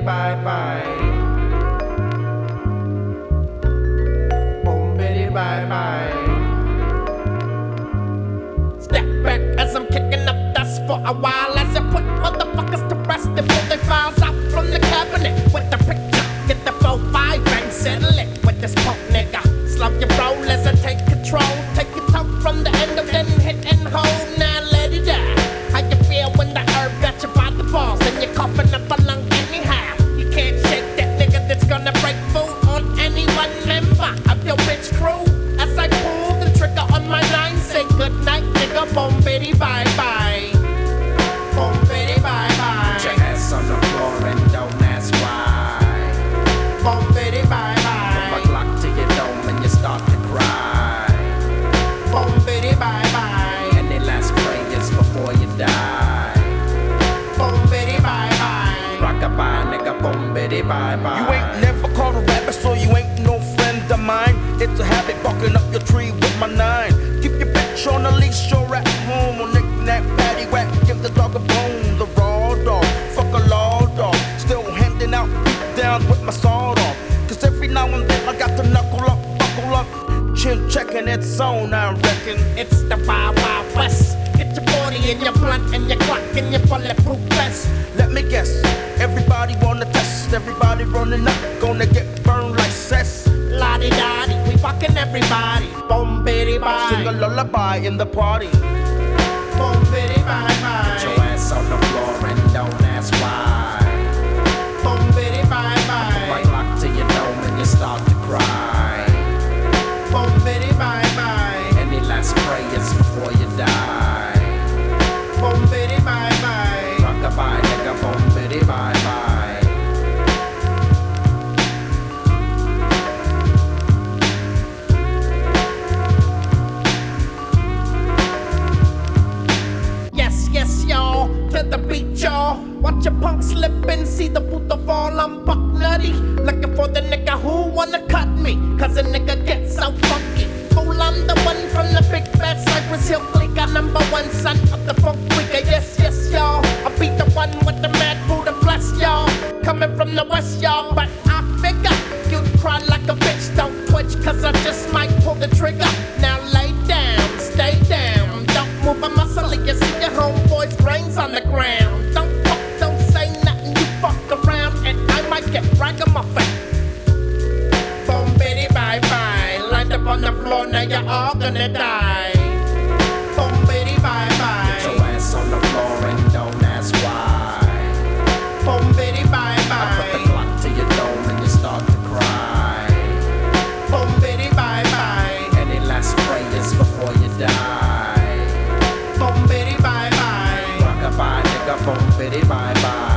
bye bye. Boom bitty bye bye. Step back as I'm kicking up dust for a while, as I put motherfuckers to rest and pull their files out from the cabinet with the picture. Get the 4-5 bang, settle it with this punk nigga. Slow your roll as I take control. Take your toe from the end of then hit and hold. Now let it die. How you feel when the herb got you by the balls and you're coughing up a lung anyhow? You can't shake that nigga that's gonna break food on any one member of your bitch crew. As I pull the trigger on my line, say good night, nigga. Boom bitty bye bye. Boom bitty bye bye. Put your ass on the floor and don't ask why. Boom bitty bye bye. Put a Glock to your dome and you start to cry. Boom bitty bye bye. Any last prayers before you die? Boom bitty bye bye. Rockabye, nigga, boom bitty bye bye. You ain't never caught a rabbit, so you ain't no friend of mine. It's a habit barking up your tree with my 9. Keep your bitch on the leash, you're at home. On knick-knack, paddywhack, give the dog a bone. The raw dog, fuck a law dog. Still handing out beat down with my sword on. Cause every now and then I got to knuckle up, buckle up. Chin checking its on, I reckon. It's the Wild Wild West. Get your 40 and your blunt and your clock and your bulletproof vest. Let me guess, everybody wanna test. Everybody running up, gonna get burned like cess. Lottie dottie, we fucking everybody. Boom bitty bye. Sing a lullaby in the party. Boom bitty bye Put your bye. ass on the floor and don't ask why. Boom bitty bye Put bye. a Glock to your dome and you start to cry. Boom bitty bye bye. Any last prayers before you die? Boom bitty bye bye. Rockabye, nigga, boom bitty bye bye. Yes, yes, y'all, to the beat, y'all. Watch a punk slip and see the puto fall. I'm buck nutty, looking for the nigga who wanna cut me. Cause a nigga gets so funky. Fool, I'm the one from the big bad Cypress Hill clique. I'm #1 son of the funk freaker. Yes, yes, y'all. I be the one with the mad Buddha bless y'all. Coming from the west, y'all. But I figure you'd cry like a bitch. Don't twitch, cause I just might pull the trigger. Now lay down, stay down. Don't move a muscle, you see your homeboy's brains on the ground. Don't talk, don't say nothing, you fuck around, and I might get ragamuffin. Boom bitty bye bye. Lined up on the floor, now you're all gonna die. Boom bitty bye Put your bye. ass on the floor and don't ask why. Boom bitty bye Put the bye. Glock to your dome and you start to cry. Boom bitty bye bye. Any last prayers before you die? Boom bitty bye bye. Rockabye, nigga, boom bitty bye bye.